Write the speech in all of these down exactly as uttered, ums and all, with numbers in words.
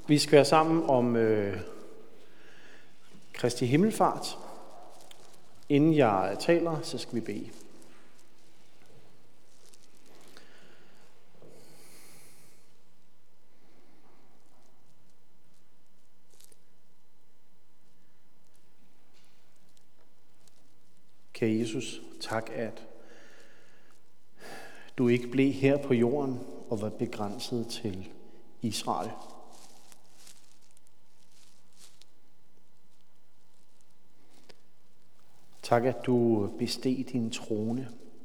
Vi skal være sammen om øh, Kristi himmelfart. Inden jeg taler, så skal vi bede. Kære Jesus, tak at du ikke blev her på jorden og var begrænset til Israel. Tak at du besteg din trone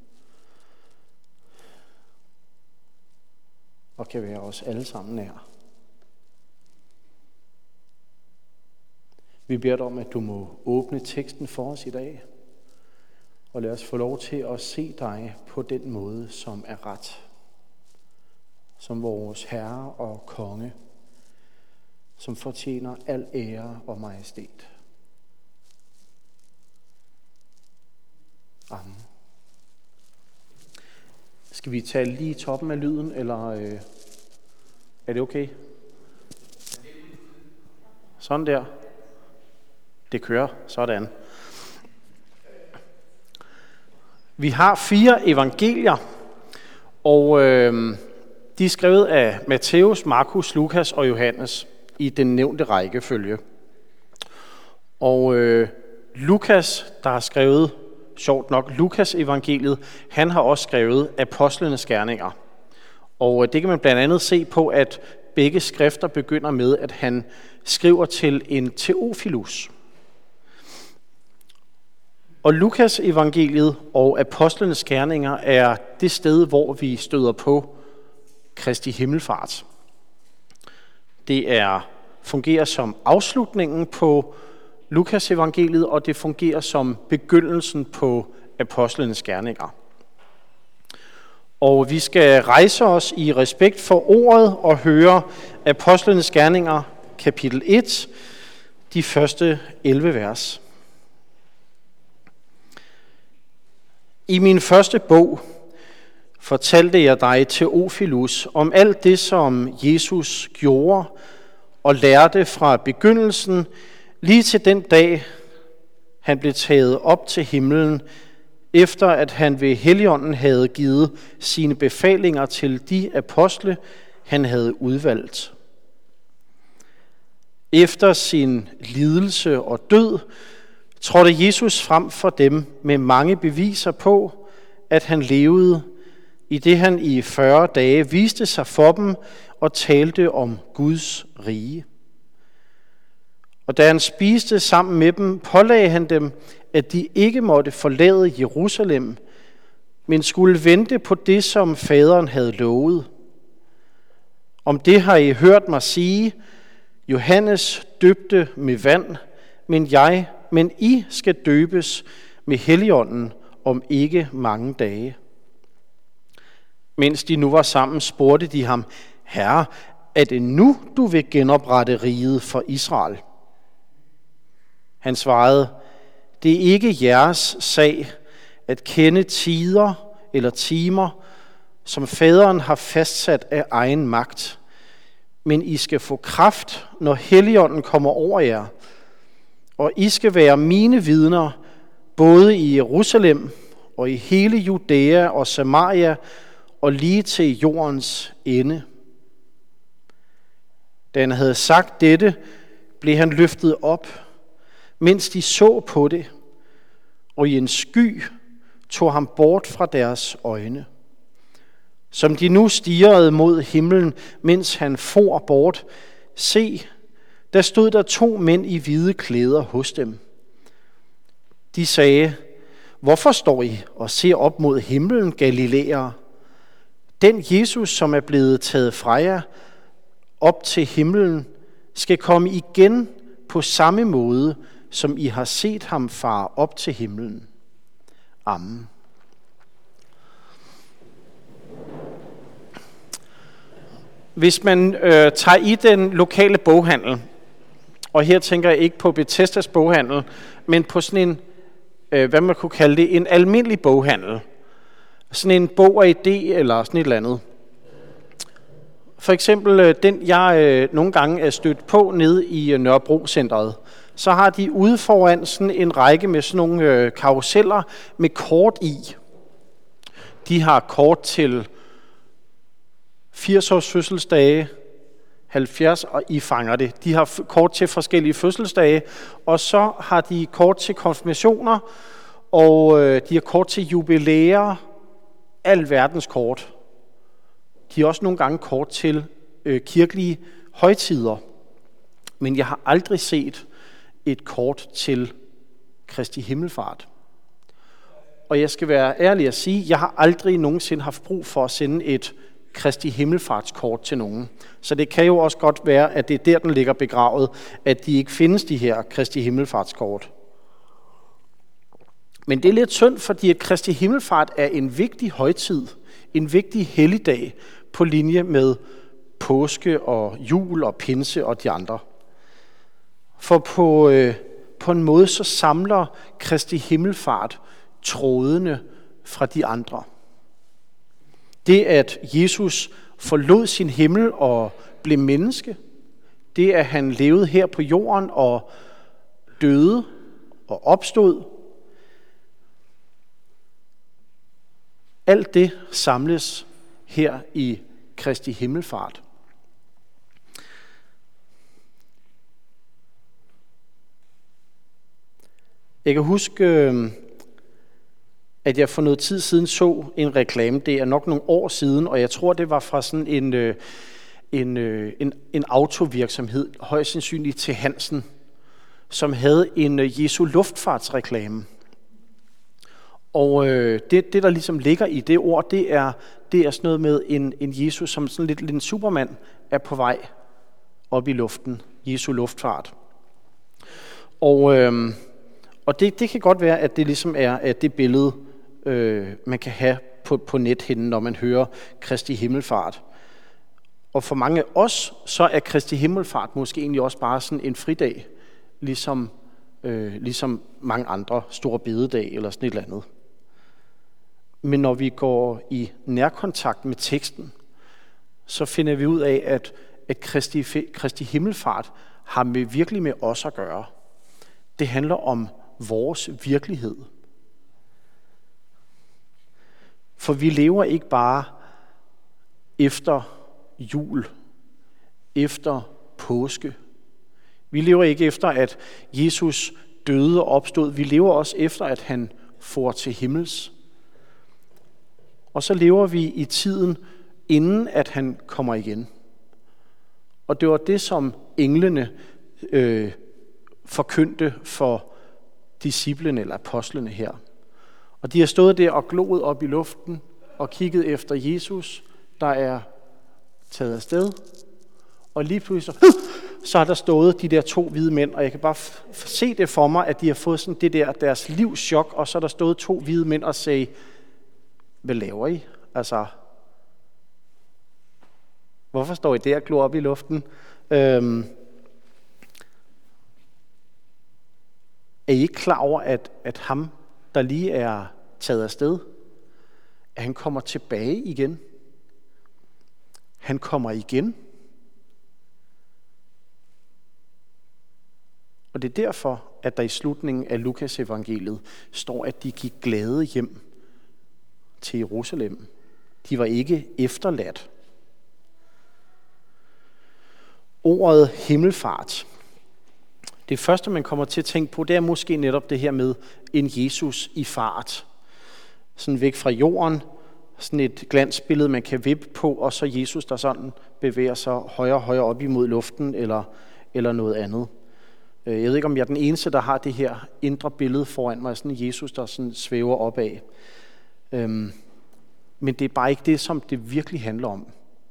og kan være os alle sammen nær. Vi beder dig om, at du må åbne teksten for os i dag, og lad os få lov til at se dig på den måde, som er ret. Som vores Herre og Konge, som fortjener al ære og majestæt. Amen. Skal vi tale lige toppen af lyden, eller øh, er det okay? Sådan der. Det kører. Sådan. Vi har fire evangelier, og øh, de er skrevet af Matthæus, Markus, Lukas og Johannes i den nævnte rækkefølge. Og øh, Lukas, der har skrevet, sjovt nok, Lukas evangeliet, han har også skrevet apostlenes gerninger. Og det kan man blandt andet se på, at begge skrifter begynder med, at han skriver til en Teofilus. Og Lukas evangeliet og apostlenes gerninger er det sted, hvor vi støder på Kristi himmelfart. Det er, fungerer som afslutningen på Lukas evangeliet, og det fungerer som begyndelsen på apostlenes gerninger. Og vi skal rejse os i respekt for ordet og høre apostlenes gerninger, kapitel et, de første elleve vers. I min første bog fortalte jeg dig, Teofilus, om alt det, som Jesus gjorde og lærte fra begyndelsen, lige til den dag, han blev taget op til himlen, efter at han ved Helligånden havde givet sine befalinger til de apostle, han havde udvalgt. Efter sin lidelse og død, trådte Jesus frem for dem med mange beviser på, at han levede, i det han i fyrre dage viste sig for dem og talte om Guds rige. Og da han spiste sammen med dem, pålagde han dem, at de ikke måtte forlade Jerusalem, men skulle vente på det, som faderen havde lovet. Om det har I hørt mig sige, Johannes døbte med vand, men jeg, men I skal døbes med Helligånden om ikke mange dage. Mens de nu var sammen, spurgte de ham, Herre, er det nu, du vil genoprette riget for Israel? Han svarede, det er ikke jeres sag at kende tider eller timer, som faderen har fastsat af egen magt, men I skal få kraft, når Helligånden kommer over jer, og I skal være mine vidner, både i Jerusalem og i hele Judæa og Samaria og lige til jordens ende. Da han havde sagt dette, blev han løftet op, mens de så på det, og i en sky tog ham bort fra deres øjne. Som de nu stirrede mod himlen, mens han for bort, se, der stod der to mænd i hvide klæder hos dem. De sagde, hvorfor står I og ser op mod himlen, Galilæere? Den Jesus, som er blevet taget fra jer op til himlen, skal komme igen på samme måde, som I har set ham fare op til himlen. Amen. Hvis man øh, tager i den lokale boghandel, og her tænker jeg ikke på Bethesdas boghandel, men på sådan en, øh, hvad man kunne kalde det, en almindelig boghandel. Sådan en bog og idé eller sådan et eller andet. For eksempel øh, den, jeg øh, nogle gange er stødt på nede i øh, Nørrebro-centret. Så har de ude foran sådan en række med sådan nogle øh, karuseller med kort i. De har kort til firs års fødselsdage, halvfjerds, og I fanger det. De har kort til forskellige fødselsdage, og så har de kort til konfirmationer, og øh, de har kort til jubilæer, al verdens kort. De har også nogle gange kort til øh, kirkelige højtider. Men jeg har aldrig set et kort til Kristi Himmelfart. Og jeg skal være ærlig at sige, jeg har aldrig nogensinde haft brug for at sende et Kristi Himmelfartskort til nogen. Så det kan jo også godt være, at det er der, den ligger begravet, at de ikke findes, de her Kristi Himmelfartskort. Men det er lidt synd, fordi at Kristi Himmelfart er en vigtig højtid, en vigtig helligdag på linje med påske og jul og pinse og de andre. For på, øh, på en måde så samler Kristi Himmelfart trådene fra de andre. Det, at Jesus forlod sin himmel og blev menneske, det, at han levede her på jorden og døde og opstod, alt det samles her i Kristi Himmelfart. Jeg kan huske, at jeg for noget tid siden så en reklame. Det er nok nogle år siden, og jeg tror, det var fra sådan en, en, en, en autovirksomhed, højst sandsynligt til Hansen, som havde en Jesu luftfartsreklame. Og øh, det, det, der ligesom ligger i det ord, det er, det er sådan noget med en, en Jesus, som sådan lidt en Superman, er på vej op i luften. Jesu luftfart. Og, øh, og det, det kan godt være, at det ligesom er at det billede, øh, man kan have på, på nethinden, når man hører Kristi Himmelfart. Og for mange af os, så er Kristi Himmelfart måske egentlig også bare sådan en fridag, ligesom, øh, ligesom mange andre store bededag eller sådan et eller andet. Men når vi går i nærkontakt med teksten, så finder vi ud af, at, at Kristi, Kristi Himmelfart har med, virkelig med os at gøre. Det handler om vores virkelighed. For vi lever ikke bare efter jul, efter påske. Vi lever ikke efter, at Jesus døde og opstod. Vi lever også efter, at han for til himmels. Og så lever vi i tiden, inden at han kommer igen. Og det var det, som englene øh, forkyndte for disciplene eller apostlene her. Og de har stået der og gloet op i luften og kigget efter Jesus, der er taget afsted. Og lige pludselig så har der stået de der to hvide mænd, og jeg kan bare f- se det for mig, at de har fået sådan det der deres livschok, og så er der stået to hvide mænd og sagde, hvad laver I? Altså, hvorfor står I der og glor op i luften? Øhm, er I ikke klar over, at, at ham, der lige er taget afsted, at han kommer tilbage igen? Han kommer igen. Og det er derfor, at der i slutningen af Lukas evangeliet står, at de gik glade hjem til Jerusalem. De var ikke efterladt. Ordet himmelfart. Det første, man kommer til at tænke på, det er måske netop det her med en Jesus i fart. Sådan væk fra jorden, sådan et glansbillede, man kan vippe på, og så Jesus, der sådan bevæger sig højere og højere op imod luften, eller, eller noget andet. Jeg ved ikke, om jeg er den eneste, der har det her indre billede foran mig, sådan en Jesus, der sådan svæver opad. Øhm, men det er bare ikke det, som det virkelig handler om.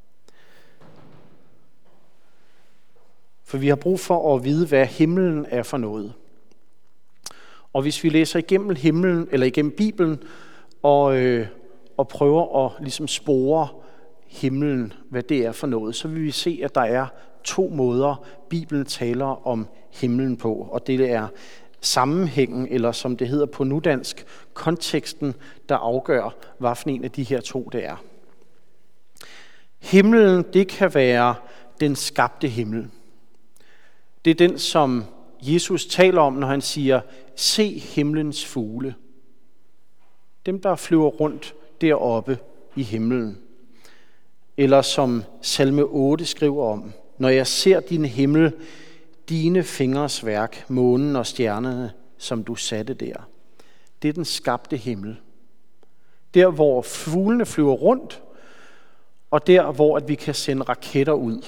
For vi har brug for at vide, hvad himlen er for noget. Og hvis vi læser igennem himlen, eller igennem Bibelen, og, øh, og prøver at ligesom spore himlen, hvad det er for noget, så vil vi se, at der er to måder, Bibelen taler om himlen på. Og det er sammenhængen, eller som det hedder på nudansk, konteksten, der afgør, hvad for en af de her to det er. Himlen, det kan være den skabte himmel. Det er den, som Jesus taler om, når han siger, se himlens fugle. Dem, der flyver rundt deroppe i himlen. Eller som salme otte skriver om, når jeg ser din himmel, dine fingres værk, månen og stjernerne, som du satte der. Det er den skabte himmel. Der, hvor fuglene flyver rundt, og der, hvor at vi kan sende raketter ud.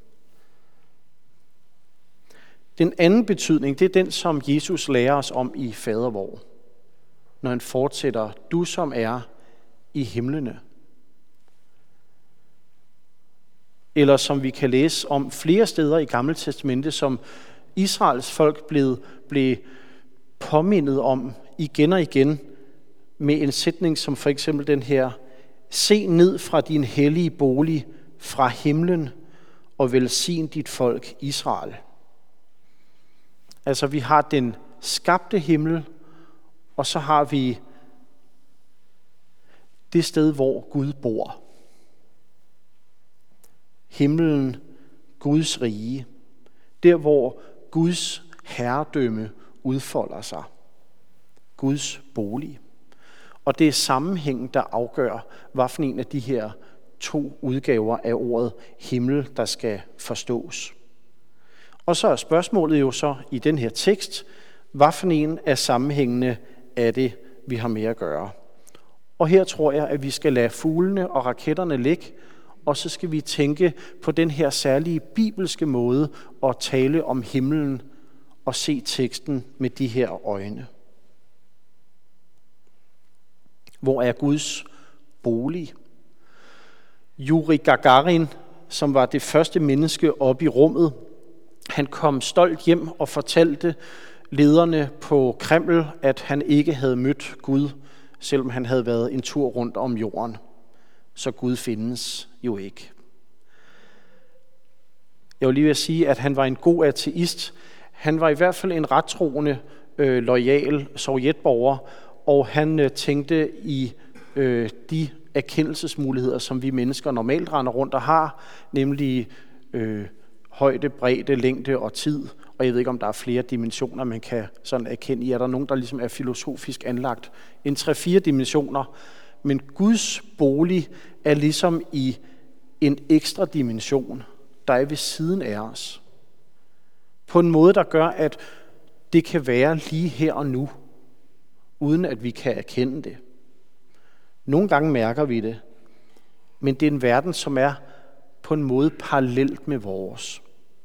Den anden betydning, det er den, som Jesus lærer os om i fadervor, når han fortsætter, du som er i himlene. Eller som vi kan læse om flere steder i Gamle Testamente, som Israels folk blev, blev påmindet om igen og igen med en sætning som for eksempel den her, se ned fra din hellige bolig fra himlen og velsign dit folk Israel. Altså vi har den skabte himmel, og så har vi det sted, hvor Gud bor. Himlen, Guds rige. Der, hvor Guds herredømme udfolder sig. Guds bolig. Og det er sammenhængen, der afgør, hvad for en af de her to udgaver af ordet himmel, der skal forstås. Og så er spørgsmålet jo så i den her tekst, hvad for en af sammenhængene er det, vi har med at gøre. Og her tror jeg, at vi skal lade fuglene og raketterne ligge, og så skal vi tænke på den her særlige bibelske måde at tale om himlen og se teksten med de her øjne. Hvor er Guds bolig? Yuri Gagarin, som var det første menneske oppe i rummet, han kom stolt hjem og fortalte lederne på Kreml, at han ikke havde mødt Gud, selvom han havde været en tur rundt om jorden. Så Gud findes jo ikke. Jeg vil lige vil sige, at han var en god ateist. Han var i hvert fald en rettroende, øh, loyal sovjetborger, og han øh, tænkte i øh, de erkendelsesmuligheder, som vi mennesker normalt render rundt og har, nemlig øh, højde, bredde, længde og tid. Og jeg ved ikke, om der er flere dimensioner, man kan sådan erkende i. Er der nogen, der ligesom er filosofisk anlagt? En tre-fire dimensioner. Men Guds bolig er ligesom i en ekstra dimension, der er ved siden af os. På en måde, der gør, at det kan være lige her og nu, uden at vi kan erkende det. Nogle gange mærker vi det, men det er en verden, som er på en måde parallelt med vores.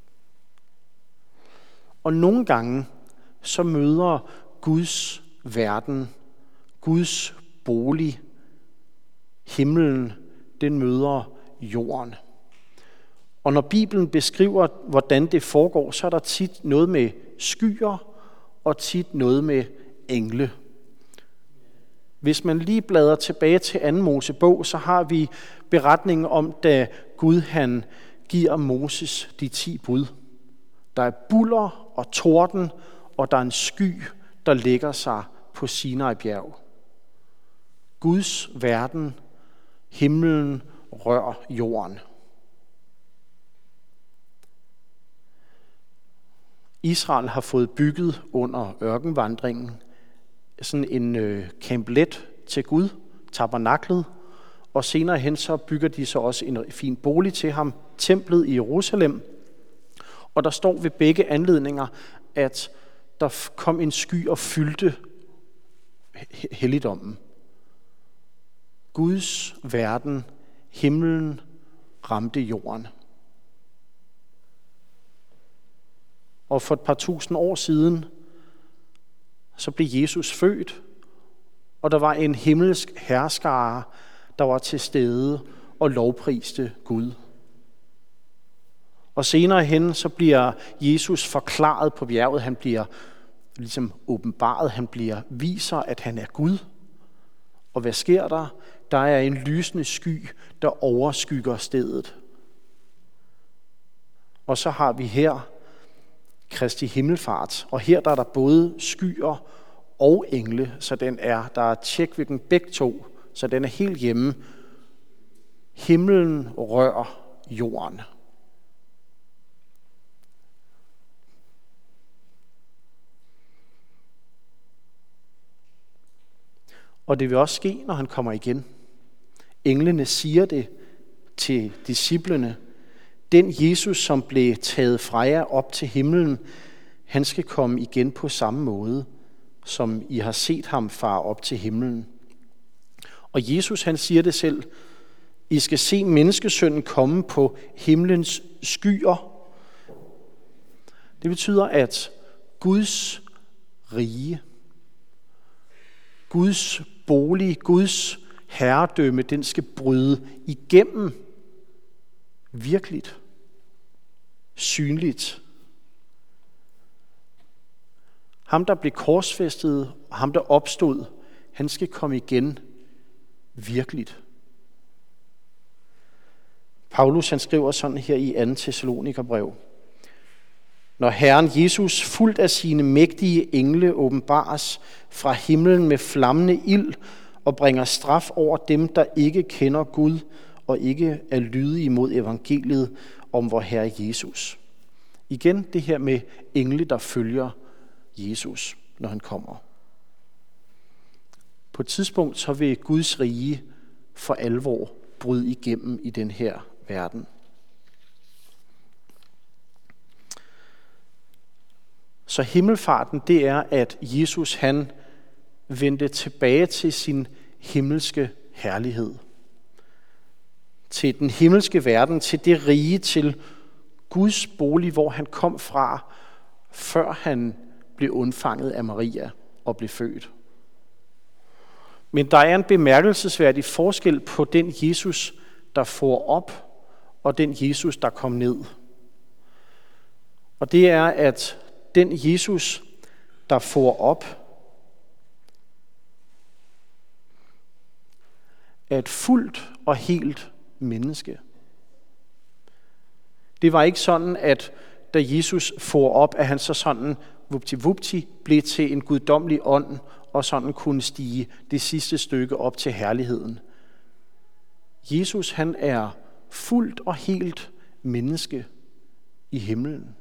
Og nogle gange så møder Guds verden, Guds bolig, himlen, den møder jorden. Og når Bibelen beskriver, hvordan det foregår, så er der tit noget med skyer og tit noget med engle. Hvis man lige bladrer tilbage til anden Mosebog, så har vi beretningen om, da Gud han giver Moses de ti bud. Der er bulder og torden, og der er en sky, der lægger sig på Sinai bjerg. Guds verden, himlen, rør jorden. Israel har fået bygget under ørkenvandringen sådan en øh, kamplet til Gud, tabernaklet, og senere hen så bygger de så også en fin bolig til ham, templet i Jerusalem. Og der står ved begge anledninger, at der kom en sky og fyldte helligdommen. Guds verden, himlen, ramte jorden. Og for et par tusind år siden, så blev Jesus født, og der var en himmelsk herskare, der var til stede og lovpriste Gud. Og senere hen, så bliver Jesus forklaret på bjerget. Han bliver ligesom åbenbaret. Han bliver viser, at han er Gud. Og hvad sker der? Der er en lysende sky, der overskygger stedet. Og så har vi her Kristi himmelfart. Og her der er der både skyer og engle, så den er, der er tjek ved den begge to, så den er helt hjemme Himlen rører jorden. Og det vil også ske, når han kommer igen. Englene siger det til disciplene. Den Jesus, som blev taget fra jer op til himlen, han skal komme igen på samme måde, som I har set ham fare op til himlen. Og Jesus, han siger det selv. I skal se menneskesønnen komme på himlens skyer. Det betyder, at Guds rige, Guds bolig, Guds herredømme, den skal bryde igennem virkeligt, synligt. Ham, der blev korsfæstet, og ham, der opstod, han skal komme igen virkeligt. Paulus, han skriver sådan her i anden Thessalonikerbrev. Når Herren Jesus fuldt af sine mægtige engle åbenbares fra himlen med flammende ild og bringer straf over dem, der ikke kender Gud og ikke er lydige mod evangeliet om vor Herre Jesus. Igen det her med engle, der følger Jesus, når han kommer. På et tidspunkt så vil Guds rige for alvor bryde igennem i den her verden. Så himmelfarten, det er, at Jesus han vendte tilbage til sin himmelske herlighed. Til den himmelske verden, til det rige, til Guds bolig, hvor han kom fra, før han blev undfanget af Maria og blev født. Men der er en bemærkelsesværdig forskel på den Jesus, der for op, og den Jesus, der kom ned. Og det er, at den Jesus, der for op, er et fuldt og helt menneske. Det var ikke sådan, at da Jesus for op, at han så sådan vupti-vupti blev til en guddommelig ånd, og sådan kunne stige det sidste stykke op til herligheden. Jesus, han er fuldt og helt menneske i himlen.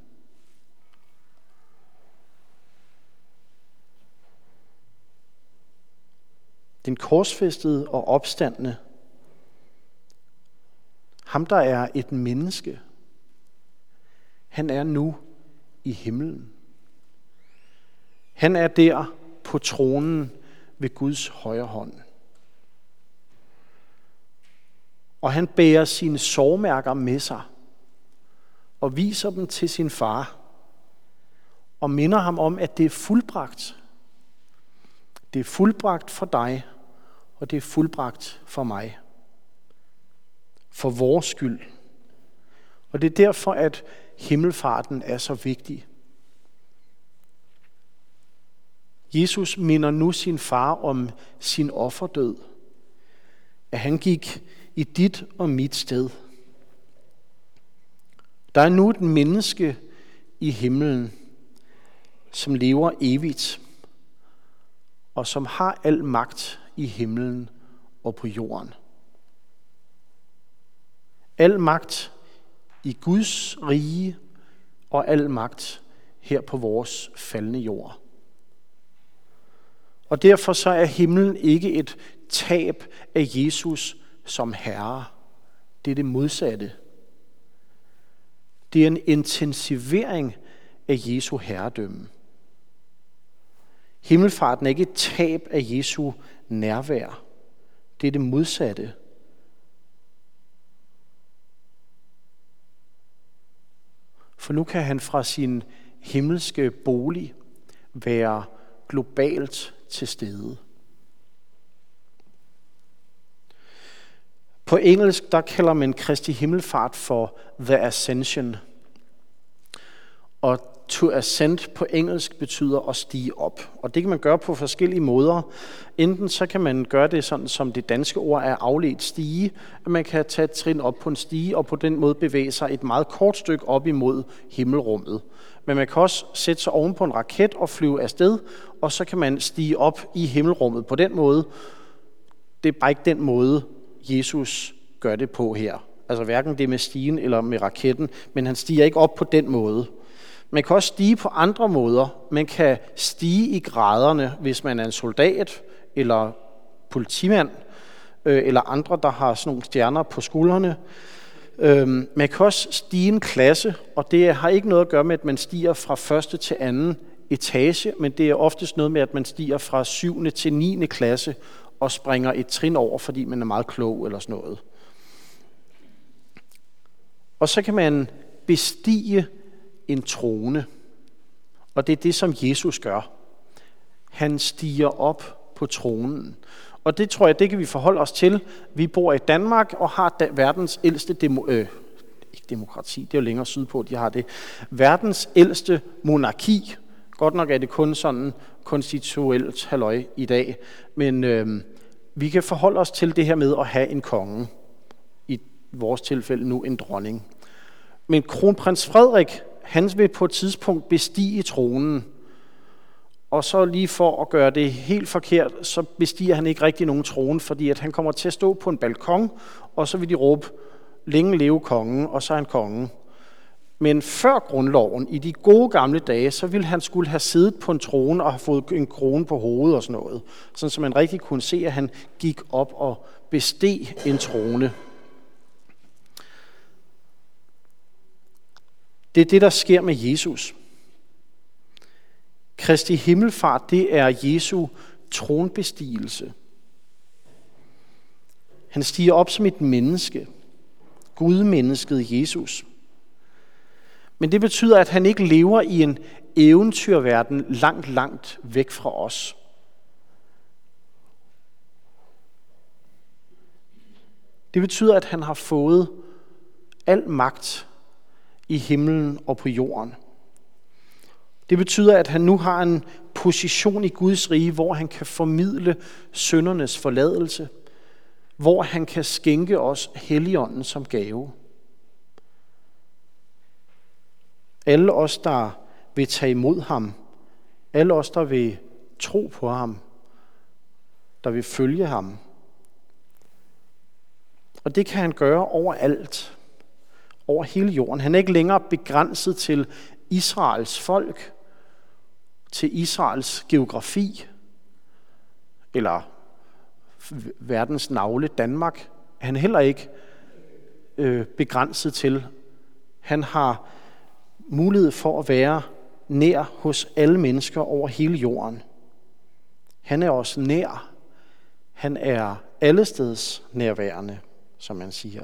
Den korsfæstede og opstandne, ham der er et menneske, han er nu i himlen. Han er der på tronen ved Guds højre hånd. Og han bærer sine sårmærker med sig og viser dem til sin far og minder ham om, at det er fuldbragt. Det er fuldbragt for dig, og det er fuldbragt for mig. For vores skyld. Og det er derfor, at himmelfarten er så vigtig. Jesus minder nu sin far om sin offerdød. At han gik i dit og mit sted. Der er nu et menneske i himlen, som lever evigt, og som har al magt i himlen og på jorden. Al magt i Guds rige, og al magt her på vores faldne jord. Og derfor så er himlen ikke et tab af Jesus som herre. Det er det modsatte. Det er en intensivering af Jesu herredømme. Himmelfarten er ikke et tab af Jesu nærvær. Det er det modsatte. For nu kan han fra sin himmelske bolig være globalt til stede. På engelsk, der kalder man Kristi himmelfart for The Ascension. Og to ascend på engelsk betyder at stige op. Og det kan man gøre på forskellige måder. Enten så kan man gøre det sådan, som det danske ord er afledt stige, at man kan tage et trin op på en stige, og på den måde bevæge sig et meget kort stykke op imod himmelrummet. Men man kan også sætte sig oven på en raket og flyve afsted, og så kan man stige op i himmelrummet på den måde. Det er bare ikke den måde, Jesus gør det på her. Altså hverken det med stigen eller med raketten, men han stiger ikke op på den måde. Man kan også stige på andre måder. Man kan stige i graderne, hvis man er en soldat eller politimand, øh, eller andre, der har sådan nogle stjerner på skuldrene. Øh, man kan også stige en klasse, og det har ikke noget at gøre med, at man stiger fra første til anden etage, men det er oftest noget med, at man stiger fra syvende til niende klasse og springer et trin over, fordi man er meget klog eller sådan noget. Og så kan man bestige en trone, og det er det, som Jesus gør. Han stiger op på tronen. Og det tror jeg, det kan vi forholde os til. Vi bor i Danmark og har verdens ældste demo, øh, ikke demokrati, det er jo længere sydpå, de har det. Verdens ældste monarki. Godt nok er det kun sådan konstituelt halløj i dag, men øh, vi kan forholde os til det her med at have en konge. I vores tilfælde nu en dronning. Men kronprins Frederik, han vil på et tidspunkt bestige tronen. Og så lige for at gøre det helt forkert, så bestiger han ikke rigtig nogen trone, fordi at han kommer til at stå på en balkon, og så vil de råbe, længe leve kongen, og så er han kongen. Men før grundloven, i de gode gamle dage, så ville han skulle have siddet på en trone og have fået en krone på hovedet og sådan noget. Sådan så man rigtig kunne se, at han gik op og besteg en trone. Det er det, der sker med Jesus. Kristi himmelfart, det er Jesu tronbestigelse. Han stiger op som et menneske. Gudmennesket Jesus. Men det betyder, at han ikke lever i en eventyrverden langt, langt væk fra os. Det betyder, at han har fået al magt i himlen og på jorden. Det betyder, at han nu har en position i Guds rige, hvor han kan formidle syndernes forladelse, hvor han kan skænke os Helligånden som gave. Alle os, der vil tage imod ham, alle os, der vil tro på ham, der vil følge ham. Og det kan han gøre overalt, over hele jorden. Han er ikke længere begrænset til Israels folk, til Israels geografi, eller verdens navle Danmark. Han er heller ikke øh, begrænset til. Han har mulighed for at være nær hos alle mennesker over hele jorden. Han er også nær. Han er allesteds nærværende, som man siger.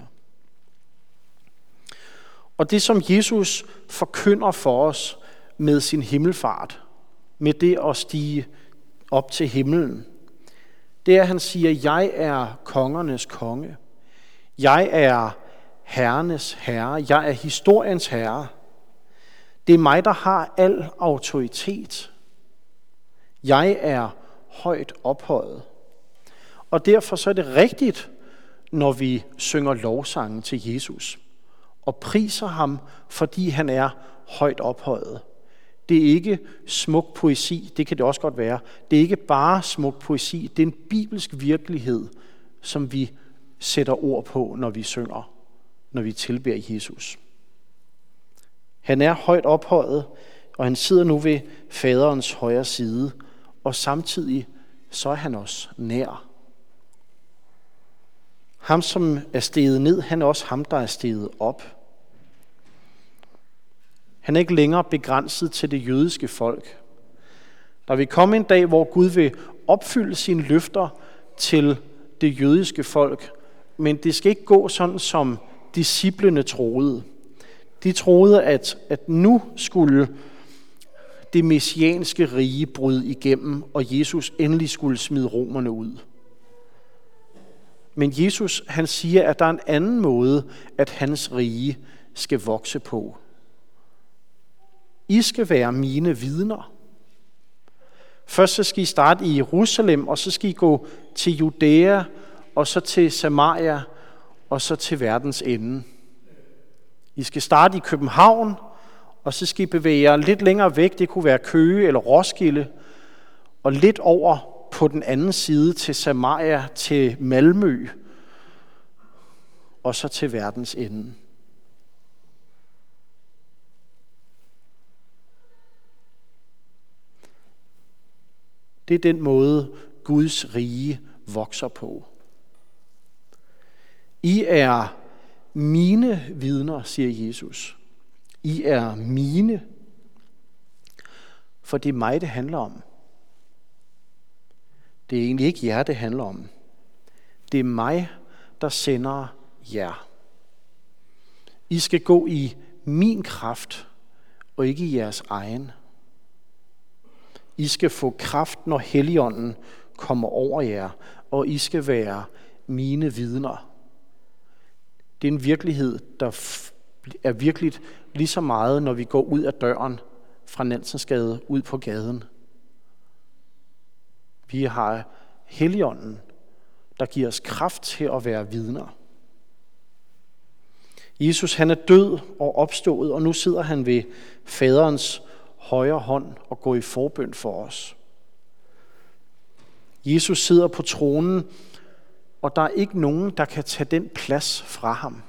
Og det, som Jesus forkynder for os med sin himmelfart, med det at stige op til himlen, det er, at han siger, jeg er kongernes konge. Jeg er herrenes herre. Jeg er historiens herre. Det er mig, der har al autoritet. Jeg er højt ophøjet. Og derfor så er det rigtigt, når vi synger lovsangen til Jesus og priser ham, fordi han er højt ophøjet. Det er ikke smuk poesi, det kan det også godt være. Det er ikke bare smuk poesi, det er en bibelsk virkelighed, som vi sætter ord på, når vi synger, når vi tilbeder Jesus. Han er højt ophøjet, og han sidder nu ved faderens højre side, og samtidig så er han også nær. Ham, som er steget ned, han er også ham, der er steget op. Han er ikke længere begrænset til det jødiske folk. Der vil komme en dag, hvor Gud vil opfylde sine løfter til det jødiske folk, men det skal ikke gå sådan, som disciplene troede. De troede, at, at nu skulle det messianske rige bryde igennem, og Jesus endelig skulle smide romerne ud. Men Jesus, han siger, at der er en anden måde, at hans rige skal vokse på. I skal være mine vidner. Først så skal I starte i Jerusalem, og så skal I gå til Judæa, og så til Samaria, og så til verdens ende. I skal starte i København, og så skal I bevæge jer lidt længere væk. Det kunne være Køge eller Roskilde, og lidt over på den anden side til Samaria, til Malmø. og så til verdens ende. Det er den måde, Guds rige vokser på. I er mine vidner, siger Jesus. I er mine, for det er mig, det handler om. Det er egentlig ikke jer, det handler om. Det er mig, der sender jer. I skal gå i min kraft, og ikke i jeres egen. I skal få kraft, når Helligånden kommer over jer, og I skal være mine vidner. Det er en virkelighed, der er virkeligt lige så meget, når vi går ud af døren fra Nansensgade ud på gaden. Vi har Helligånden, der giver os kraft til at være vidner. Jesus, han er død og opstået, og nu sidder han ved faderens højre hånd og går i forbøn for os. Jesus sidder på tronen, og der er ikke nogen, der kan tage den plads fra ham.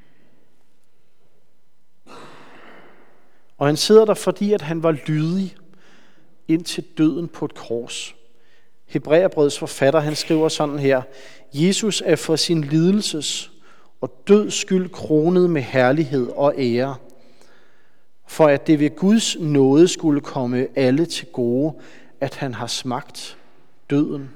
Og han sidder der, fordi at han var lydig indtil døden på et kors. Hebræerbrevets forfatter, han skriver sådan her: Jesus er for sin lidelses og døds skyld kronet med herlighed og ære, for at det ved Guds nåde skulle komme alle til gode, at han har smagt døden.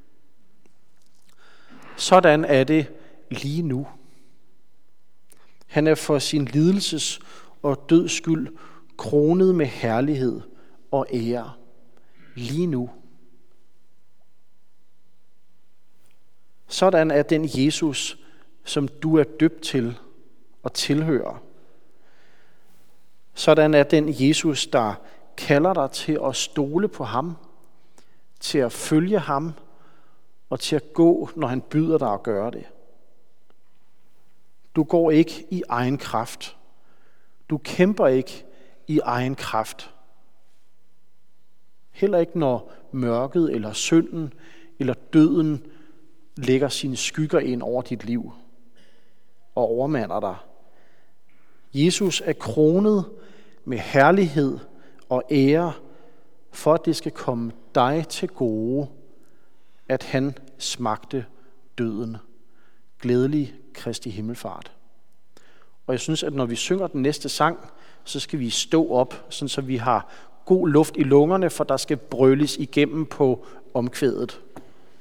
Sådan er det lige nu. Han er for sin lidelses og døds skyld kronet med herlighed og ære lige nu. Sådan er den Jesus, som du er døbt til og tilhører. Sådan er den Jesus, der kalder dig til at stole på ham, til at følge ham og til at gå, når han byder dig at gøre det. Du går ikke i egen kraft. Du kæmper ikke i egen kraft. Heller ikke når mørket eller synden eller døden lægger sine skygger ind over dit liv og overmander dig. Jesus er kronet med herlighed og ære, for at det skal komme dig til gode, at han smagte døden. Glædelig Kristi himmelfart. Og jeg synes, at når vi synger den næste sang, så skal vi stå op, sådan så vi har god luft i lungerne, for der skal brøles igennem på omkvædet.